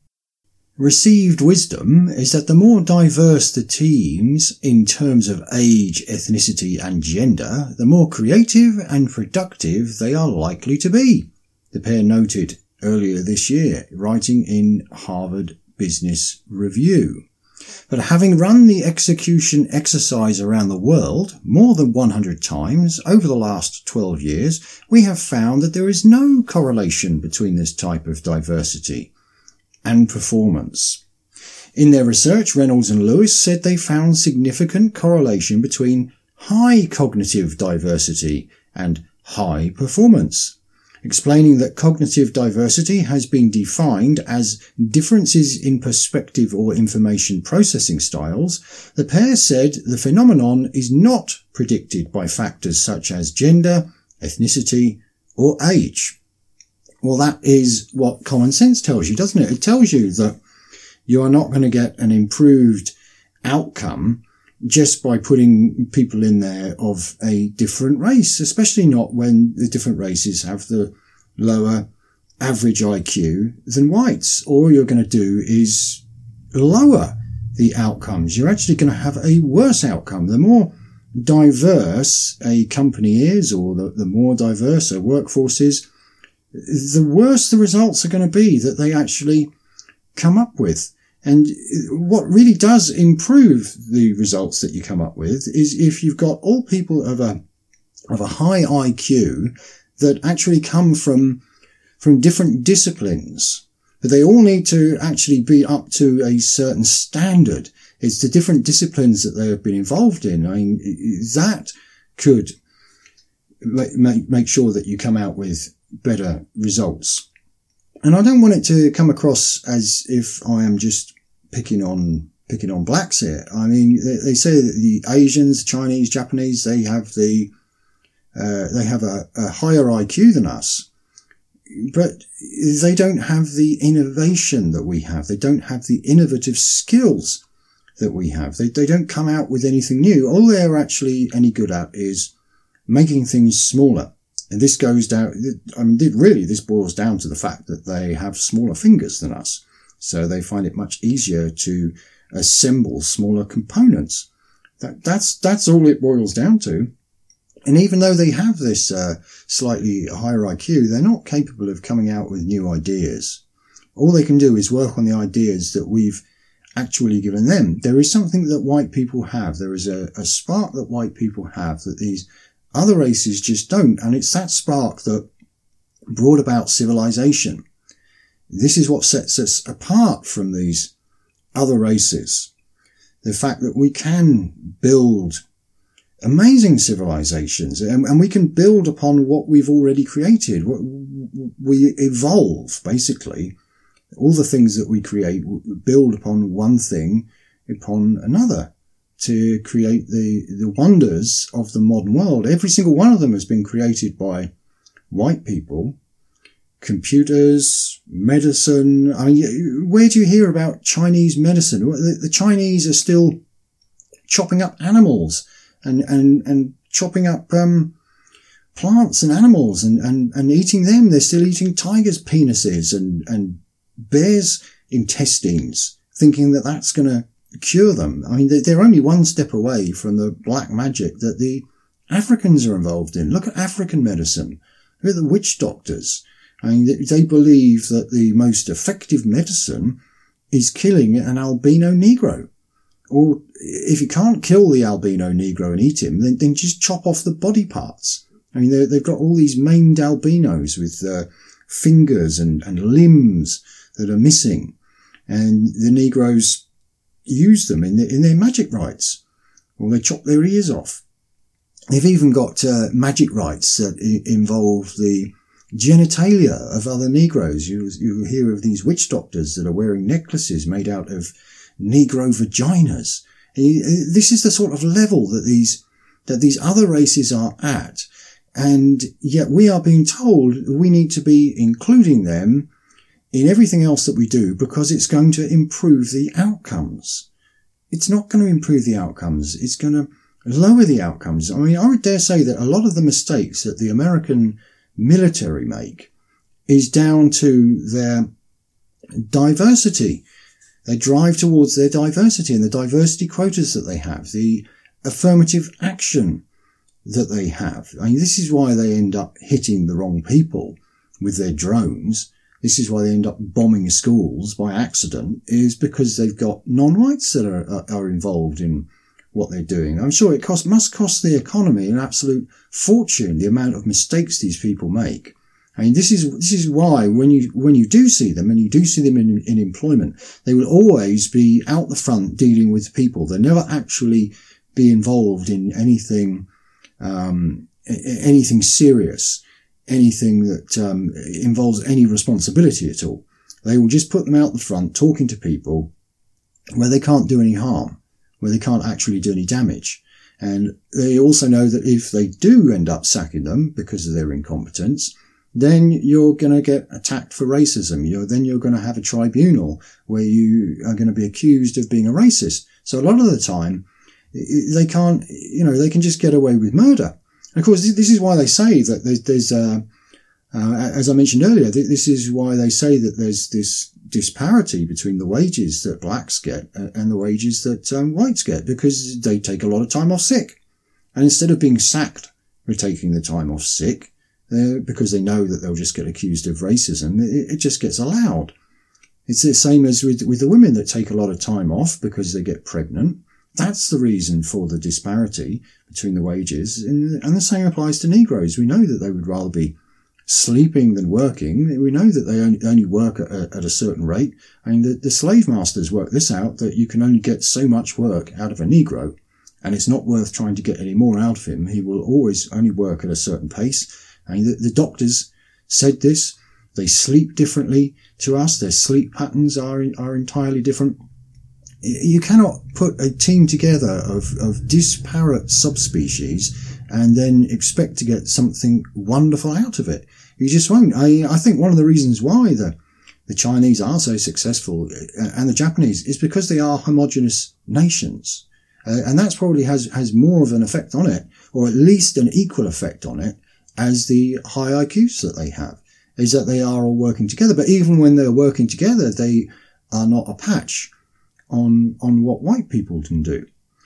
Speaker 2: Received wisdom is that the more diverse the teams in terms of age, ethnicity and gender, the more creative and productive they are likely to be, the pair noted earlier this year, writing in Harvard Business Review. But having run the execution exercise around the world more than 100 times over the last 12 years, we have found that there is no correlation between this type of diversity and performance. In their research, Reynolds and Lewis said they found significant correlation between high cognitive diversity and high performance. Explaining that cognitive diversity has been defined as differences in perspective or information processing styles, the pair said the phenomenon is not predicted by factors such as gender, ethnicity, or age. Well, that is what common sense tells you, doesn't it? It tells you that you are not going to get an improved outcome just by putting people in there of a different race, especially not when the different races have the lower average IQ than whites. All you're going to do is lower the outcomes. You're actually going to have a worse outcome. The more diverse a company is, or the more diverse a workforce is, the worse the results are going to be that they actually come up with. And what really does improve the results that you come up with is if you've got all people of a high IQ that actually come from different disciplines, but they all need to actually be up to a certain standard. It's the different disciplines that they have been involved in. I mean, that could make sure that you come out with better results. And I don't want it to come across as if I am just picking on blacks here. I mean, they say that the Asians, Chinese, Japanese, they have a higher IQ than us, but they don't have the innovation that we have. They don't have the innovative skills that we have. They don't come out with anything new. All they're actually any good at is making things smaller. And this goes down, I mean, really, this boils down to the fact that they have smaller fingers than us. So they find it much easier to assemble smaller components. That's all it boils down to. And even though they have this slightly higher IQ, they're not capable of coming out with new ideas. All they can do is work on the ideas that we've actually given them. There is something that white people have. There is a spark that white people have that these other races just don't. And it's that spark that brought about civilization. This is what sets us apart from these other races. The fact that we can build amazing civilizations and we can build upon what we've already created. We evolve, basically. All the things that we create build upon one thing, upon another, to create the wonders of the modern world. Every single one of them has been created by white people. Computers, medicine. I mean, where do you hear about Chinese medicine? The Chinese are still chopping up animals and chopping up plants and animals and eating them. They're still eating tigers' penises and bears' intestines, thinking that that's going to cure them. I mean, they're only one step away from the black magic that the Africans are involved in. Look at African medicine. Look at the witch doctors. I mean, they believe that the most effective medicine is killing an albino Negro. Or if you can't kill the albino Negro and eat him, then just chop off the body parts. I mean, they've got all these maimed albinos with fingers and limbs that are missing. And the Negroes use them in their magic rites. Or they chop their ears off. They've even got magic rites that involve the genitalia of other Negroes. You hear of these witch doctors that are wearing necklaces made out of Negro vaginas. This is the sort of level that these other races are at. And yet we are being told we need to be including them in everything else that we do because it's going to improve the outcomes. It's not going to improve the outcomes. It's going to lower the outcomes. I mean, I would dare say that a lot of the mistakes that the American military make is down to their diversity. They drive towards their diversity and the diversity quotas that they have, the affirmative action that they have. I mean, this is why they end up hitting the wrong people with their drones. This is why they end up bombing schools by accident, is because they've got non-whites that are involved in what they're doing. I'm sure it must cost the economy an absolute fortune, the amount of mistakes these people make. I mean, this is why when you do see them, and you do see them in employment, they will always be out the front dealing with people. They'll never actually be involved in anything serious, anything that involves any responsibility at all. They will just put them out the front talking to people where they can't do any harm, where they can't actually do any damage. And they also know that if they do end up sacking them because of their incompetence, then you're going to get attacked for racism. Then you're going to have a tribunal where you are going to be accused of being a racist. So a lot of the time, they can't, they can just get away with murder. And of course, this is why they say that there's as I mentioned earlier, this is why they say that there's this disparity between the wages that blacks get and the wages that whites get, because they take a lot of time off sick. And instead of being sacked for taking the time off sick, because they know that they'll just get accused of racism, it just gets allowed. It's the same as with the women that take a lot of time off because they get pregnant. That's the reason for the disparity between the wages. And the same applies to Negroes. We know that they would rather be sleeping than working. We know that they only work at a certain rate. I mean, the slave masters work this out, that you can only get so much work out of a Negro, and it's not worth trying to get any more out of him. He will always only work at a certain pace. I mean, the doctors said this. They sleep differently to us. Their sleep patterns are entirely different. You cannot put a team together of disparate subspecies and then expect to get something wonderful out of it. You just won't. I think one of the reasons why the Chinese are so successful and the Japanese is because they are homogeneous nations. And that's probably has more of an effect on it, or at least an equal effect on it, as the high IQs that they have, is that they are all working together. But even when they're working together, they are not a patch on what white people can do.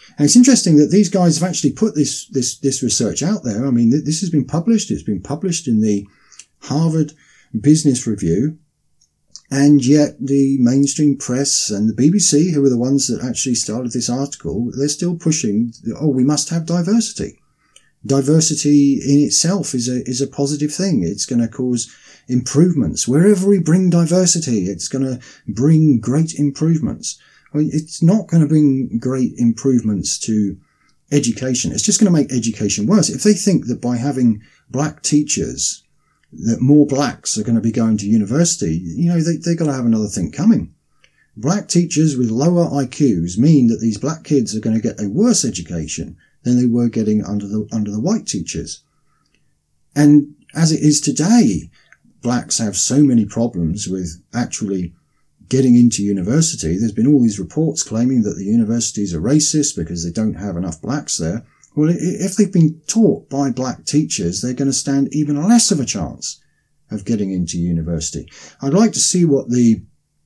Speaker 2: And it's interesting that these guys have actually put this research out there. I mean, this has been published. It's been published in the Harvard Business Review. And yet the mainstream press and the BBC, who were the ones that actually started this article, they're still pushing, we must have diversity. Diversity in itself is a positive thing. It's going to cause improvements. Wherever we bring diversity, it's going to bring great improvements. I mean, it's not going to bring great improvements to education. It's just going to make education worse. If they think that by having black teachers, that more blacks are going to be going to university, they've got to have another thing coming. Black teachers with lower IQs mean that these black kids are going to get a worse education than they were getting under the white teachers. And as it is today, blacks have so many problems with actually getting into university. There's been all these reports claiming that the universities are racist because they don't have enough blacks there. Well, if they've been taught by black teachers, they're going to stand even less of a chance of getting into university. I'd like to see what the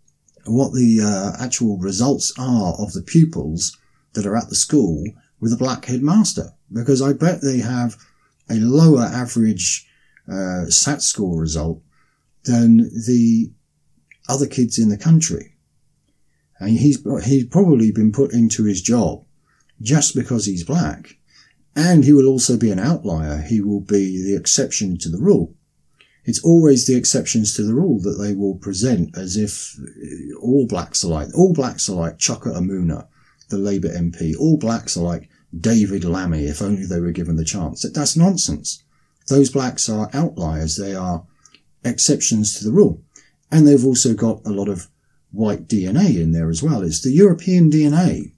Speaker 2: actual results are of the pupils that are at the school with a black headmaster, because I bet they have a lower average SAT score result than the other kids in the country. And he's probably been put into his job just because he's black. And he will also be an outlier. He will be the exception to the rule. It's always the exceptions to the rule that they will present as if all blacks are like. All blacks are like Chuka Umunna, the Labour MP. All blacks are like David Lammy, if only they were given the chance. That's nonsense. Those blacks are outliers. They are exceptions to the rule. And they've also got a lot of white DNA in there as well. It's the European DNA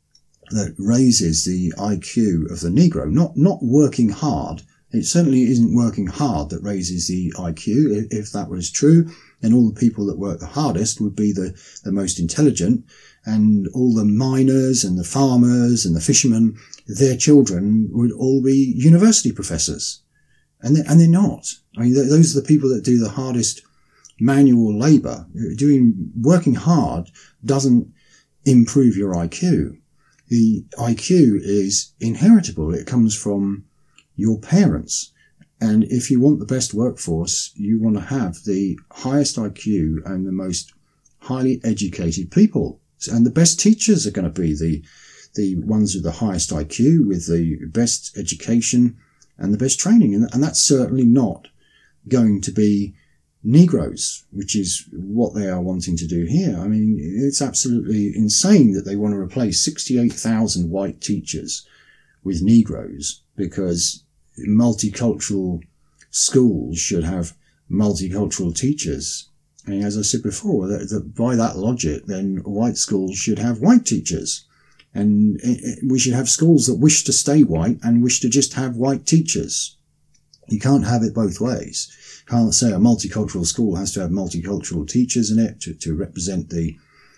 Speaker 2: that raises the IQ of the Negro, not working hard. It certainly isn't working hard that raises the IQ. If that was true, then all the people that work the hardest would be the most intelligent, and all the miners and the farmers and the fishermen, their children would all be university professors. And they're not. I mean, those are the people that do the hardest manual labour. Working hard doesn't improve your IQ. The IQ is inheritable. It comes from your parents. And if you want the best workforce, you want to have the highest IQ and the most highly educated people. And the best teachers are going to be the ones with the highest IQ, with the best education and the best training. And that's certainly not going to be Negroes, which is what they are wanting to do here. I mean, it's absolutely insane that they want to replace 68,000 white teachers with Negroes, because multicultural schools should have multicultural teachers. And as I said before, that by that logic, then white schools should have white teachers. And we should have schools that wish to stay white and wish to just have white teachers. You can't have it both ways. You can't say a multicultural school has to have multicultural teachers in it to represent the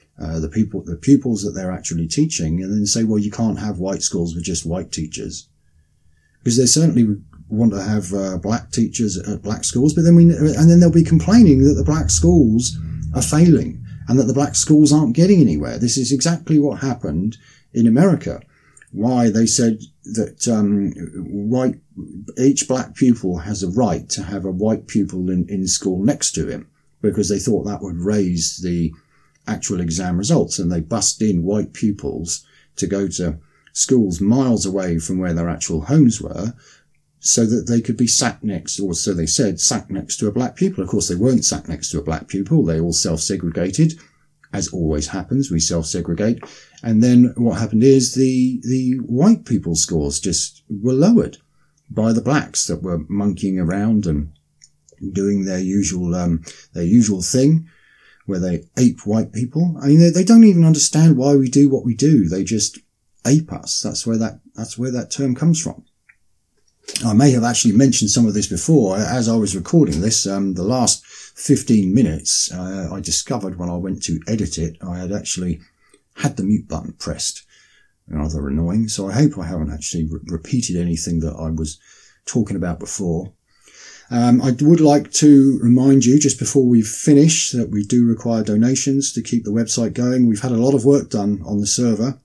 Speaker 2: pupils that they're actually teaching, and then say, well, you can't have white schools with just white teachers. Because they certainly want to have black teachers at black schools, but then they'll be complaining that the black schools are failing and that the black schools aren't getting anywhere. This is exactly what happened in America. Why they said that each black pupil has a right to have a white pupil in school next to him, because they thought that would raise the actual exam results, and they bussed in white pupils to go to schools miles away from where their actual homes were, so that they could be sat next, or so they said, sat next to a black pupil. Of course, they weren't sat next to a black pupil. They all self-segregated. As always happens, we self-segregate. And then what happened is the white people's scores just were lowered by the blacks that were monkeying around and doing their usual thing, where they ape white people. I mean, they don't even understand why we do what we do. They just ape us. That's where that term comes from. I may have actually mentioned some of this before. As I was recording this, the last 15 minutes, I discovered when I went to edit it, I had actually had the mute button pressed. Rather annoying. So I hope I haven't actually repeated anything that I was talking about before. I would like to remind you, just before we finish, that we do require donations to keep the website going. We've had a lot of work done on the server.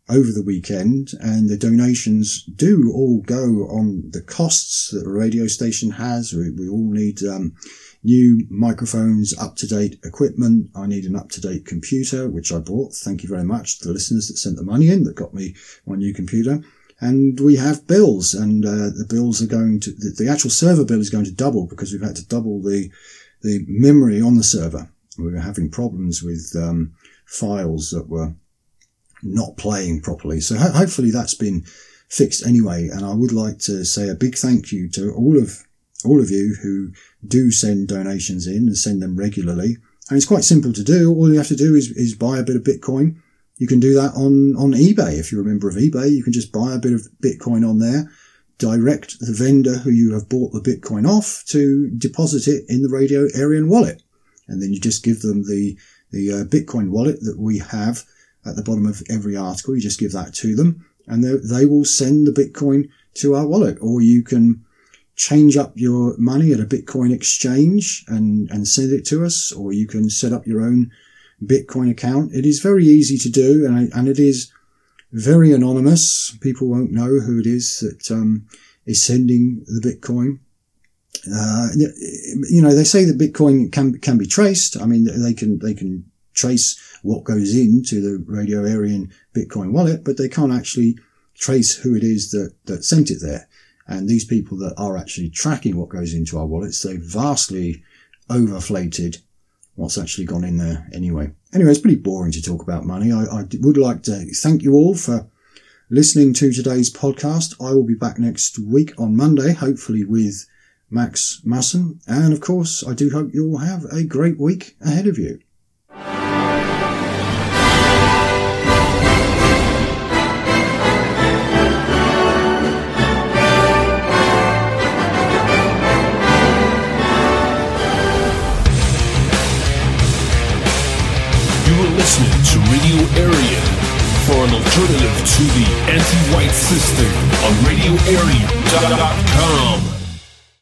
Speaker 2: over the weekend, and the donations do all go on the costs that a radio station has. We all need new microphones, up-to-date equipment. I need an up-to-date computer, which I bought. Thank you very much to the listeners that sent the money in, that got me my new computer. And we have bills, and the bills are going to, the actual server bill is going to double, because we've had to double the memory on the server. We were having problems with files that were not playing properly. So hopefully that's been fixed anyway. And I would like to say a big thank you to all of you who do send donations in and send them regularly. And it's quite simple to do. All you have to do is buy a bit of Bitcoin. You can do that on eBay. If you're a member of eBay, you can just buy a bit of Bitcoin on there, direct the vendor who you have bought the Bitcoin off to deposit it in the Radio Arian wallet. And then you just give them the Bitcoin wallet that we have at the bottom of every article. You just give that to them, and they will send the Bitcoin to our wallet. Or you can change up your money at a Bitcoin exchange and send it to us, or you can set up your own Bitcoin account. It is very easy to do, and it is very anonymous. People won't know who it is that is sending the Bitcoin. They say that Bitcoin can be traced. I mean, they can trace what goes into the Radio Arian Bitcoin wallet, but they can't actually trace who it is that sent it there. And these people that are actually tracking what goes into our wallets, they've vastly overflated what's actually gone in there anyway. Anyway, it's pretty boring to talk about money. I would like to thank you all for listening to today's podcast. I will be back next week on Monday, hopefully with Max Masson. And of course, I do hope you all have a great week ahead of you.
Speaker 1: Listening to Radio Arian for an alternative to the anti-white system on RadioArian.com.